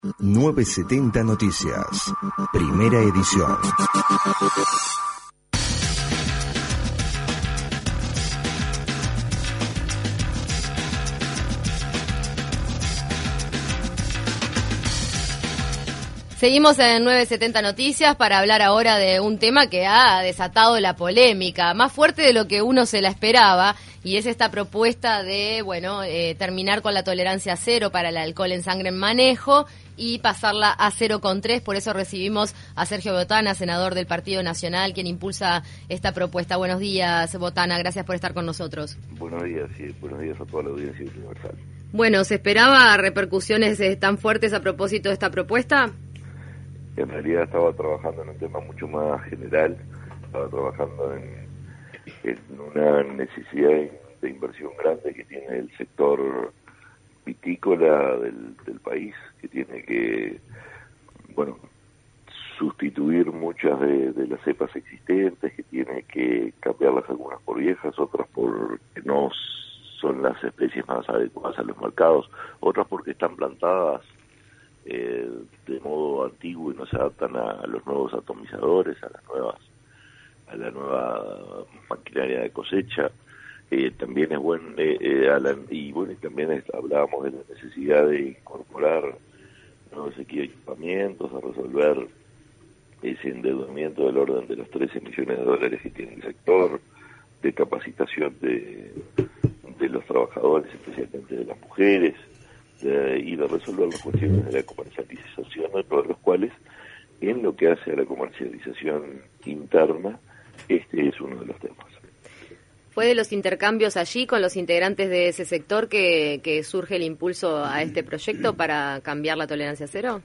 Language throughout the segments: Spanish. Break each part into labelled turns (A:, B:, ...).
A: 970 Noticias, primera edición.
B: Seguimos en 970 Noticias para hablar ahora de un tema que ha desatado la polémica, más fuerte de lo que uno se la esperaba, y es esta propuesta de, terminar con la tolerancia cero para el alcohol en sangre en manejo y pasarla a 0,3. Por eso recibimos a Sergio Botana, senador del Partido Nacional, quien impulsa esta propuesta. Buenos días, Botana, gracias por estar con nosotros.
C: Buenos días a toda la audiencia universal.
B: Bueno, ¿se esperaba repercusiones tan fuertes a propósito de esta propuesta?
C: En realidad estaba trabajando en un tema mucho más general, estaba trabajando en una necesidad de inversión grande que tiene el sector vitícola del país, que tiene que, sustituir muchas de las cepas existentes, que tiene que cambiarlas algunas por viejas, otras porque no son las especies más adecuadas a los mercados, otras porque están plantadas de modo antiguo y no se adaptan a los nuevos atomizadores, a la nueva maquinaria de cosecha. También es hablábamos de la necesidad de incorporar nuevos equipamientos, a resolver ese endeudamiento del orden de los 13 millones de dólares que tiene el sector, de capacitación de los trabajadores, especialmente de las mujeres, y de resolver las cuestiones de la comercialización, dentro de los cuales, en lo que hace a la comercialización interna, este es uno de los temas.
B: ¿Fue de los intercambios allí con los integrantes de ese sector que surge el impulso a este proyecto para cambiar la tolerancia cero?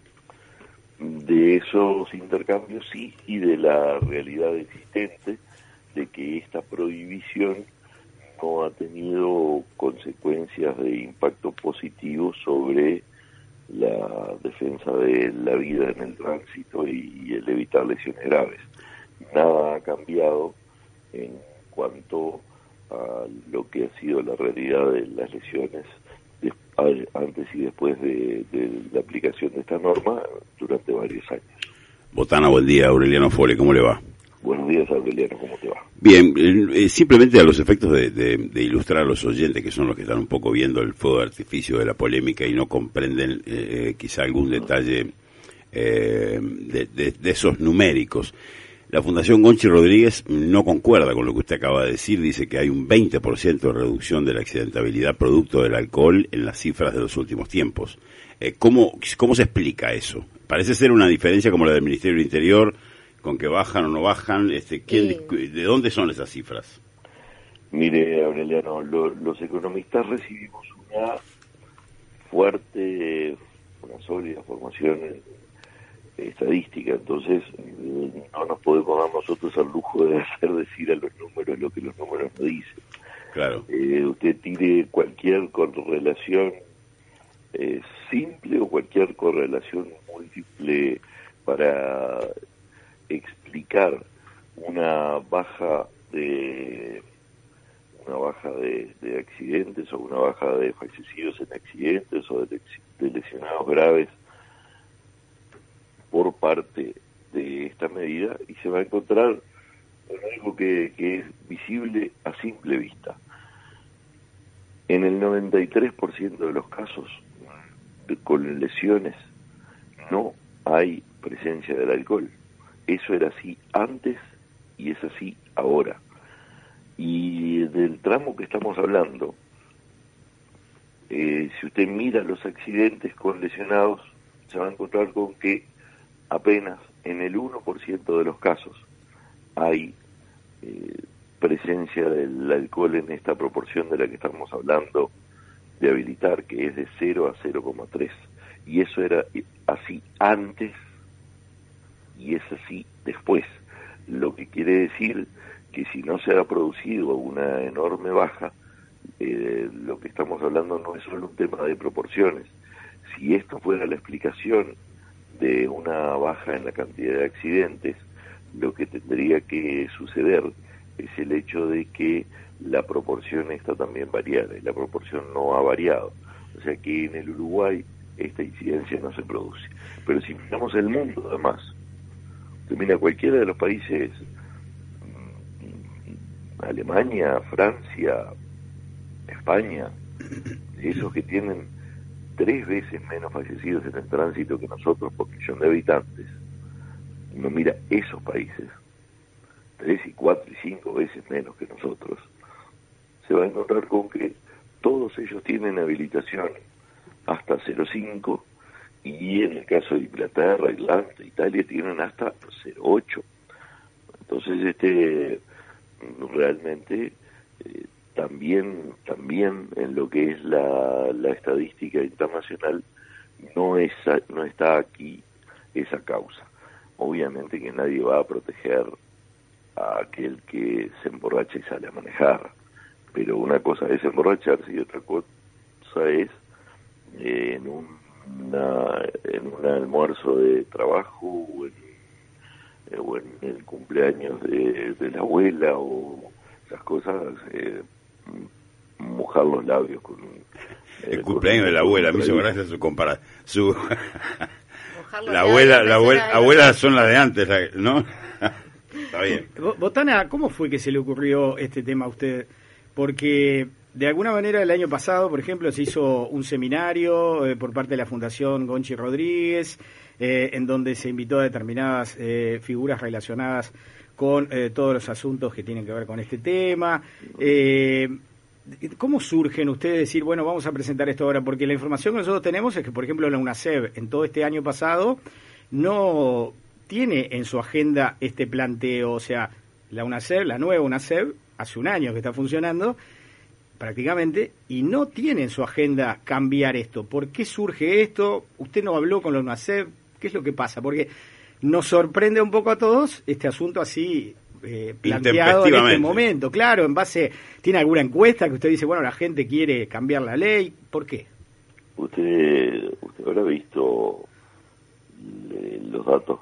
C: De esos intercambios sí, y de la realidad existente de que esta prohibición no ha tenido consecuencias de impacto positivo sobre la defensa de la vida en el tránsito y el evitar lesiones graves. Nada ha cambiado en cuanto a lo que ha sido la realidad de las lesiones antes y después de la aplicación de esta norma durante varios años.
D: Botana, buen día. Aureliano Fole, ¿cómo le va?
C: Buenos días, Aureliano, ¿cómo te va?
D: Bien, simplemente a los efectos de ilustrar a los oyentes, que son los que están un poco viendo el fuego de artificio de la polémica y no comprenden quizá algún detalle de esos numéricos. La Fundación Gonchi Rodríguez no concuerda con lo que usted acaba de decir, dice que hay un 20% de reducción de la accidentabilidad producto del alcohol en las cifras de los últimos tiempos. ¿Cómo se explica eso? Parece ser una diferencia como la del Ministerio del Interior, con que bajan o no bajan. ¿De dónde son esas cifras?
C: Mire, Aureliano, los economistas recibimos una sólida formación estadística, entonces no nos podemos dar nosotros al lujo de hacer decir a los números lo que los números no dicen.
D: Claro.
C: Usted tire cualquier correlación simple o cualquier correlación múltiple para explicar una baja de accidentes o una baja de fallecidos en accidentes o de lesionados graves por parte de esta medida, y se va a encontrar con algo que es visible a simple vista. En el 93% de los casos con lesiones no hay presencia del alcohol. Eso era así antes y es así ahora. Y del tramo que estamos hablando, si usted mira los accidentes con lesionados, se va a encontrar con que apenas en el 1% de los casos hay presencia del alcohol en esta proporción de la que estamos hablando de habilitar, que es de 0 a 0,3. Y eso era así antes y es así después. Lo que quiere decir que si no se ha producido una enorme baja, lo que estamos hablando no es solo un tema de proporciones. Si esto fuera la explicación de una baja en la cantidad de accidentes, lo que tendría que suceder es el hecho de que la proporción está también variada, y la proporción no ha variado. O sea que en el Uruguay esta incidencia no se produce. Pero si miramos el mundo, además, usted mira cualquiera de los países, Alemania, Francia, España, esos que tienen 3 veces menos fallecidos en el tránsito que nosotros por millón de habitantes, uno mira esos países, 3 y 4 y 5 veces menos que nosotros, se va a encontrar con que todos ellos tienen habilitación hasta 0,5, y en el caso de Inglaterra, Irlanda, Italia tienen hasta 0,8. Entonces, realmente también en lo que es la estadística internacional no está aquí esa causa. Obviamente que nadie va a proteger a aquel que se emborracha y sale a manejar, pero una cosa es emborracharse y otra cosa es en un almuerzo de trabajo o en el cumpleaños de la abuela o esas cosas, mojar los labios con
D: el cumpleaños de la abuela. Me hizo gracia su comparación. La abuela son las de antes, ¿no? Está bien.
E: Botana, ¿cómo fue que se le ocurrió este tema a usted? Porque de alguna manera el año pasado, por ejemplo, se hizo un seminario por parte de la Fundación Gonchi Rodríguez, en donde se invitó a determinadas figuras relacionadas con todos los asuntos que tienen que ver con este tema. ¿Cómo surgen ustedes decir, bueno, vamos a presentar esto ahora? Porque la información que nosotros tenemos es que, por ejemplo, la UNACEB en todo este año pasado no tiene en su agenda este planteo. O sea, la UNACEB, la nueva UNACEB, hace un año que está funcionando prácticamente, y no tiene en su agenda cambiar esto. ¿Por qué surge esto? ¿Usted no habló con la UNACEB? ¿Qué es lo que pasa? Porque nos sorprende un poco a todos este asunto así planteado en este momento. Claro, en base, ¿tiene alguna encuesta que usted dice, bueno, la gente quiere cambiar la ley? ¿Por qué?
C: Usted habrá visto los datos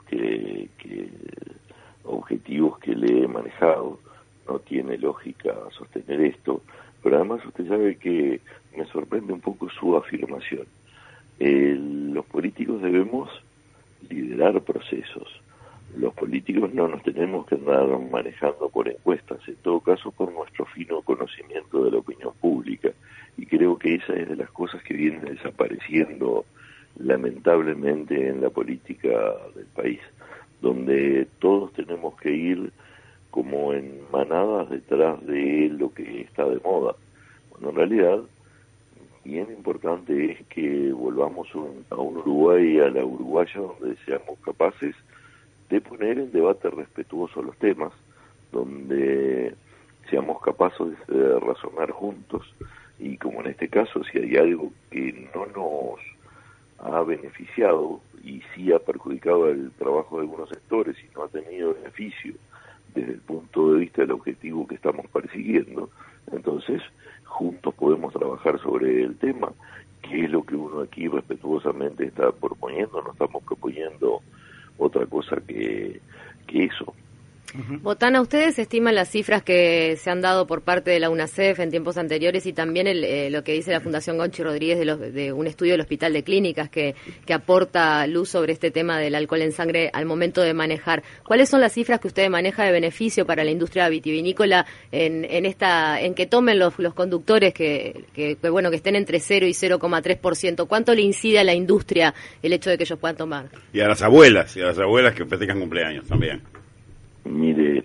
C: objetivos que le he manejado. No tiene lógica sostener esto, pero además usted sabe que me sorprende un poco su afirmación. Los políticos debemos liderar procesos. Los políticos no nos tenemos que andar manejando por encuestas, en todo caso por nuestro fino conocimiento de la opinión pública, y creo que esa es de las cosas que vienen desapareciendo lamentablemente en la política del país, donde todos tenemos que ir como en manadas detrás de lo que está de moda. Bueno, en realidad, bien importante es que volvamos a un Uruguay, a la uruguaya, donde seamos capaces de poner en debate respetuoso los temas, donde seamos capaces de razonar juntos, y como en este caso, si hay algo que no nos ha beneficiado y sí ha perjudicado el trabajo de algunos sectores y no ha tenido beneficio desde el punto de vista del objetivo que estamos persiguiendo, entonces juntos podemos trabajar sobre el tema, que es lo que uno aquí respetuosamente está proponiendo. No estamos proponiendo otra cosa que eso.
B: Botana, ¿ustedes estiman las cifras que se han dado por parte de la UNACEF en tiempos anteriores y también lo que dice la Fundación Gonchi Rodríguez de un estudio del Hospital de Clínicas que aporta luz sobre este tema del alcohol en sangre al momento de manejar? ¿Cuáles son las cifras que usted maneja de beneficio para la industria vitivinícola en que tomen los conductores que estén entre 0 y 0,3%? ¿Cuánto le incide a la industria el hecho de que ellos puedan tomar?
D: Y a las abuelas que festejan cumpleaños también.
C: Mire,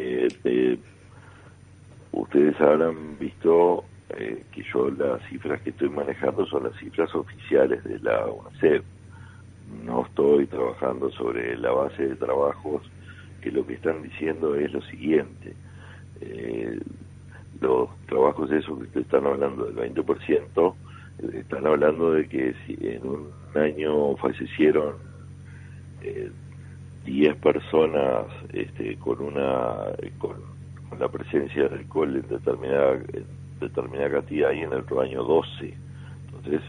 C: ustedes habrán visto que yo las cifras que estoy manejando son las cifras oficiales de la UNACEF. No estoy trabajando sobre la base de trabajos que lo que están diciendo es lo siguiente. Los trabajos esos que ustedes están hablando del 20%, están hablando de que si en un año fallecieron 10 personas con la presencia de alcohol en determinada cantidad, y en el otro año 12. Entonces,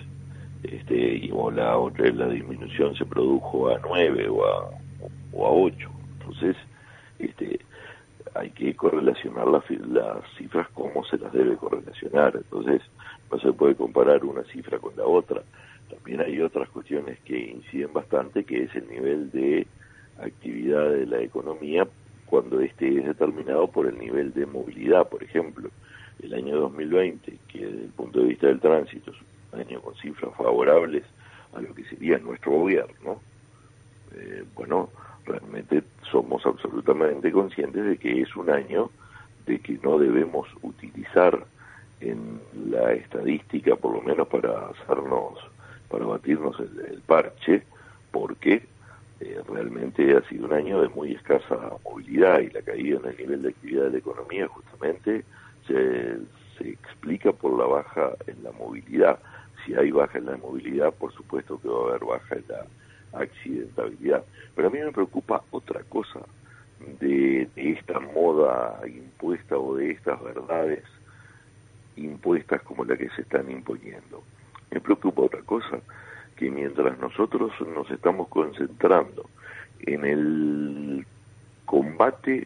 C: la disminución se produjo a 9 o a 8. Entonces, hay que correlacionar las cifras como se las debe correlacionar. Entonces, no se puede comparar una cifra con la otra. también hay otras cuestiones que inciden bastante, que es el nivel de actividad de la economía cuando este es determinado por el nivel de movilidad. Por ejemplo, el año 2020, que desde el punto de vista del tránsito es un año con cifras favorables a lo que sería nuestro gobierno, bueno, realmente somos absolutamente conscientes de que es un año de que no debemos utilizar en la estadística, por lo menos para batirnos el parche, porque realmente ha sido un año de muy escasa movilidad, y la caída en el nivel de actividad de la economía justamente se explica por la baja en la movilidad. Si hay baja en la movilidad, por supuesto que va a haber baja en la accidentabilidad. Pero a mí me preocupa otra cosa de esta moda impuesta o de estas verdades impuestas como la que se están imponiendo. Me preocupa otra cosa, que mientras nosotros nos estamos concentrando en el combate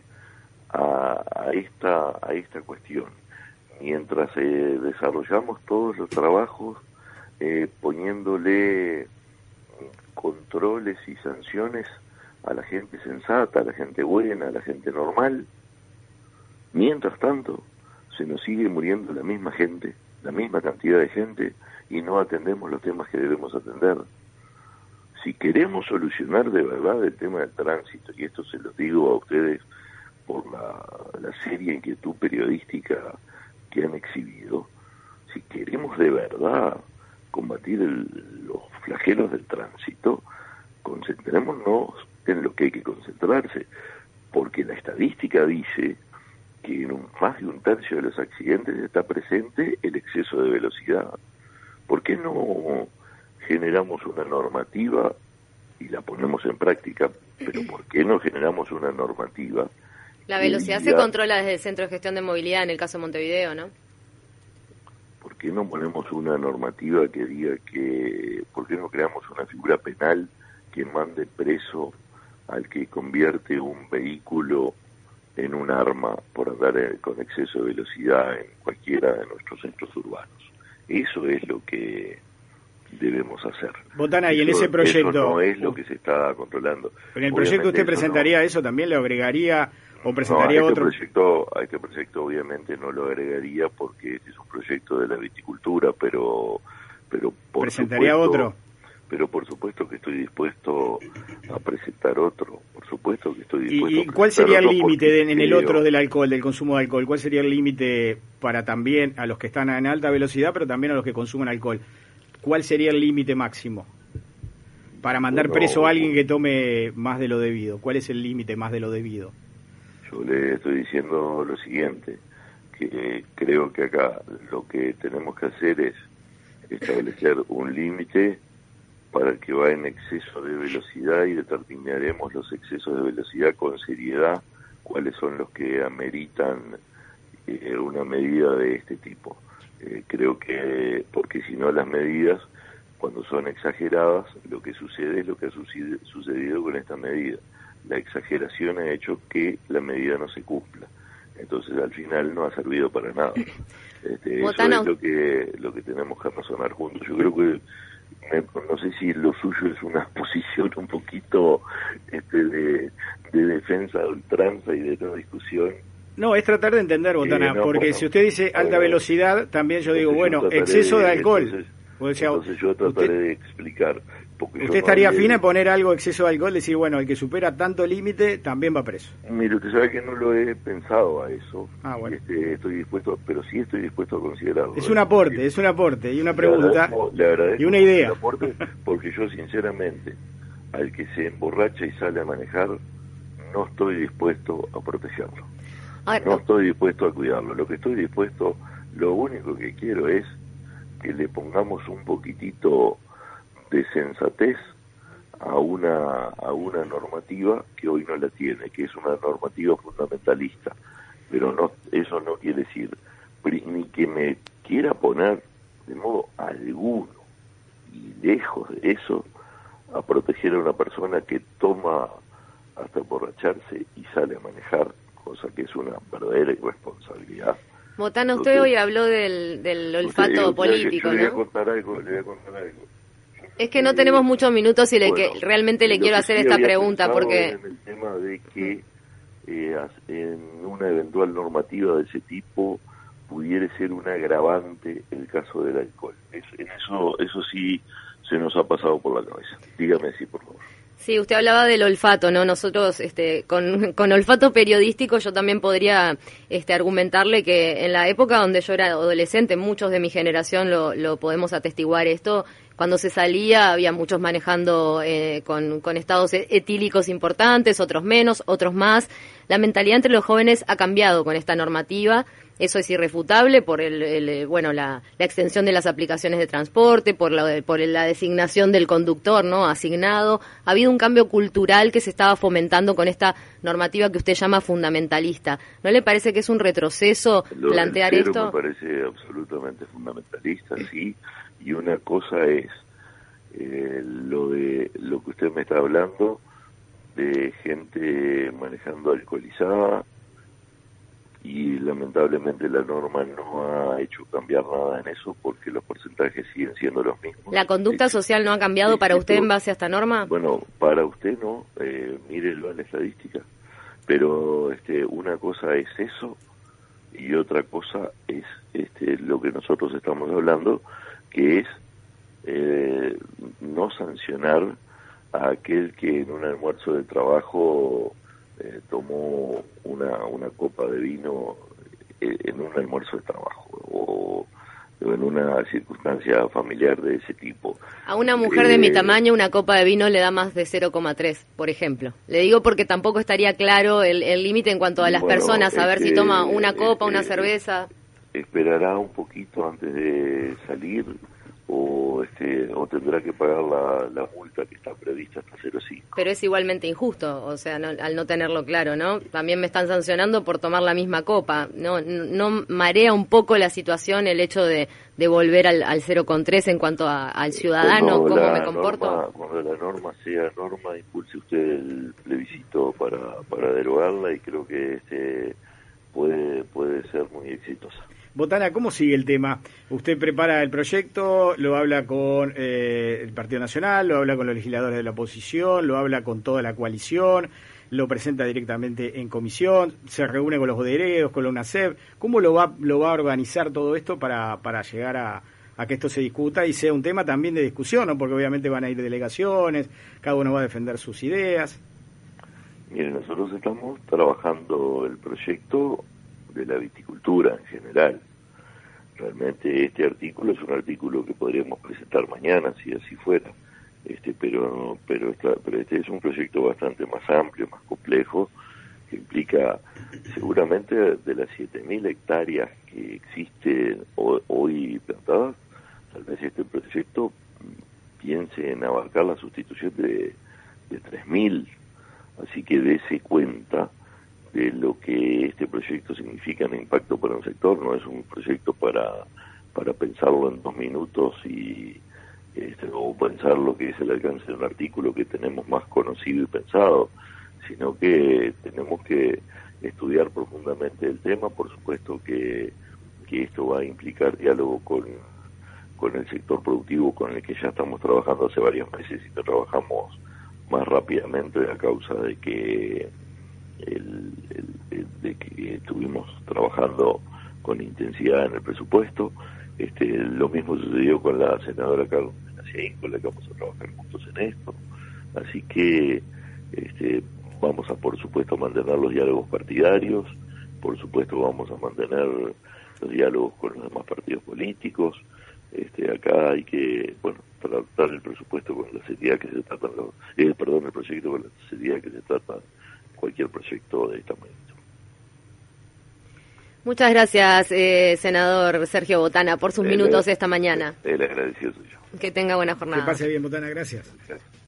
C: a esta cuestión, mientras desarrollamos todos los trabajos poniéndole controles y sanciones a la gente sensata, a la gente buena, a la gente normal, mientras tanto se nos sigue muriendo la misma gente, la misma cantidad de gente, y no atendemos los temas que debemos atender. Si queremos solucionar de verdad el tema del tránsito, y esto se los digo a ustedes por la seria inquietud periodística que han exhibido, si queremos de verdad combatir los flagelos del tránsito, concentrémonos en lo que hay que concentrarse, porque la estadística dice que en más de un tercio de los accidentes está presente el exceso de velocidad. ¿Por qué no generamos una normativa y la ponemos en práctica? Pero ¿por qué no generamos una normativa?
B: La velocidad se controla desde el Centro de Gestión de Movilidad en el caso de Montevideo, ¿no?
C: ¿Por qué no ponemos una normativa que diga que... ¿Por qué no creamos una figura penal que mande preso al que convierte un vehículo en un arma por andar con exceso de velocidad en cualquiera de nuestros centros urbanos? Eso es lo que debemos hacer.
E: Botana, y en ese proyecto...
C: Eso no es lo que se está controlando.
E: En el proyecto que usted presentaría eso, ¿también le agregaría o presentaría otro?
C: A este proyecto obviamente no lo agregaría porque este es un proyecto de la viticultura, pero
E: ¿presentaría
C: supuesto,
E: otro?
C: Pero por supuesto que estoy dispuesto a presentar otro, por supuesto que estoy dispuesto.
E: ¿Y cuál sería el límite en el otro del alcohol, del consumo de alcohol? ¿Cuál sería el límite para también a los que están en alta velocidad, pero también a los que consumen alcohol? ¿Cuál sería el límite máximo para mandar preso a alguien que tome más de lo debido? ¿Cuál es el límite más de lo debido?
C: Yo le estoy diciendo lo siguiente, que creo que acá lo que tenemos que hacer es establecer un límite para el que va en exceso de velocidad y determinaremos los excesos de velocidad con seriedad, cuáles son los que ameritan una medida de este tipo. Creo que, porque si no las medidas, cuando son exageradas, lo que sucede es lo que ha sucedido con esta medida. La exageración ha hecho que la medida no se cumpla. Entonces al final no ha servido para nada. Eso es lo que tenemos que razonar juntos. Yo creo que no sé si lo suyo es una posición un poquito de defensa de ultranza y de no discusión.
E: No, es tratar de entender, Botana, porque si usted dice alta velocidad, también yo digo, bueno, exceso de alcohol.
C: Entonces yo trataré de explicar.
E: ¿Usted estaría afín a poner algo exceso de alcohol? Decir, bueno, el que supera tanto límite también va preso.
C: Mire, usted sabe que no lo he pensado a eso.
E: Bueno.
C: Estoy dispuesto, pero sí estoy dispuesto a considerarlo.
E: Es un aporte, y una pregunta,
C: le agradezco
E: y una idea.
C: El aporte, porque yo sinceramente, al que se emborracha y sale a manejar, no estoy dispuesto a protegerlo. No estoy dispuesto a cuidarlo. Lo único que quiero es que le pongamos un poquitito de sensatez a una normativa que hoy no la tiene, que es una normativa fundamentalista. Pero no, eso no quiere decir ni que me quiera poner de modo alguno, y lejos de eso, a proteger a una persona que toma hasta emborracharse y sale a manejar, cosa que es una verdadera irresponsabilidad.
B: Botana, usted hoy habló del olfato político,
C: ¿no? Le voy a
B: ¿no?
C: contar algo.
B: Es que no tenemos muchos minutos y realmente le quiero hacer esta pregunta porque...
C: En el tema de que en una eventual normativa de ese tipo pudiera ser un agravante el caso del alcohol. Eso sí se nos ha pasado por la cabeza. Dígame sí, por favor.
B: Sí, usted hablaba del olfato, ¿no? Nosotros, con olfato periodístico, yo también podría argumentarle que en la época donde yo era adolescente, muchos de mi generación lo podemos atestiguar esto, cuando se salía había muchos manejando con estados etílicos importantes, otros menos, otros más. La mentalidad entre los jóvenes ha cambiado con esta normativa. Eso es irrefutable por la extensión de las aplicaciones de transporte, por la designación del conductor, ¿no? Asignado. Ha habido un cambio cultural que se estaba fomentando con esta normativa que usted llama fundamentalista. ¿No le parece que es un retroceso plantear esto?
C: Me parece absolutamente fundamentalista, sí. Y una cosa es lo que usted me está hablando de gente manejando alcoholizada, y lamentablemente la norma no ha hecho cambiar nada en eso porque los porcentajes siguen siendo los mismos.
B: ¿La conducta social no ha cambiado para usted en base a esta norma?
C: Bueno, para usted no, mírelo en la estadística, pero una cosa es eso y otra cosa es lo que nosotros estamos hablando, que es no sancionar a aquel que en un almuerzo de trabajo tomó una copa de vino en un almuerzo de trabajo o en una circunstancia familiar de ese tipo.
B: A una mujer de mi tamaño una copa de vino le da más de 0,3, por ejemplo. Le digo porque tampoco estaría claro el límite en cuanto a las personas, a ver si toma una copa, una cerveza.
C: Esperará un poquito antes de salir o tendrá que pagar la multa que está prevista hasta 0,5.
B: Pero es igualmente injusto, o sea, al no tenerlo claro, ¿no? También me están sancionando por tomar la misma copa. No marea un poco la situación el hecho de volver al 0,3 en cuanto al ciudadano, cómo me comporto.
C: Cuando la norma sea norma, impulse usted el plebiscito para derogarla y creo que puede ser muy exitosa.
E: Botana, ¿cómo sigue el tema? Usted prepara el proyecto, lo habla con el Partido Nacional, lo habla con los legisladores de la oposición, lo habla con toda la coalición, lo presenta directamente en comisión, se reúne con los bodegueros, con la UNACEF. ¿Cómo lo va a organizar todo esto para llegar a que esto se discuta y sea un tema también de discusión, ¿no? Porque obviamente van a ir delegaciones, cada uno va a defender sus ideas.
C: Mire, nosotros estamos trabajando el proyecto de la viticultura en general. Realmente este artículo es un artículo que podríamos presentar mañana si así fuera, pero este es un proyecto bastante más amplio, más complejo, que implica seguramente de las 7.000 hectáreas que existen hoy plantadas, tal vez este proyecto piense en abarcar la sustitución de 3.000, así que dése cuenta de lo que este proyecto significa en impacto para un sector. No es un proyecto para pensarlo en 2 minutos o pensar lo que es el alcance de un artículo que tenemos más conocido y pensado, sino que tenemos que estudiar profundamente el tema. Por supuesto que esto va a implicar diálogo con el sector productivo con el que ya estamos trabajando hace varios meses y que trabajamos más rápidamente a causa de que estuvimos trabajando con intensidad en el presupuesto. Lo mismo sucedió con la senadora Carmen Naciaín, con la que vamos a trabajar juntos en esto. Así que vamos a, por supuesto, mantener los diálogos partidarios, por supuesto vamos a mantener los diálogos con los demás partidos políticos. Acá hay que, tratar el presupuesto con la seriedad que se trata, el proyecto con la seriedad que se trata cualquier proyecto de esta magnitud.
B: Muchas gracias, senador Sergio Botana, por sus minutos esta mañana.
C: El agradecido soy yo.
B: Que tenga buena jornada.
E: Que pase bien, Botana, gracias.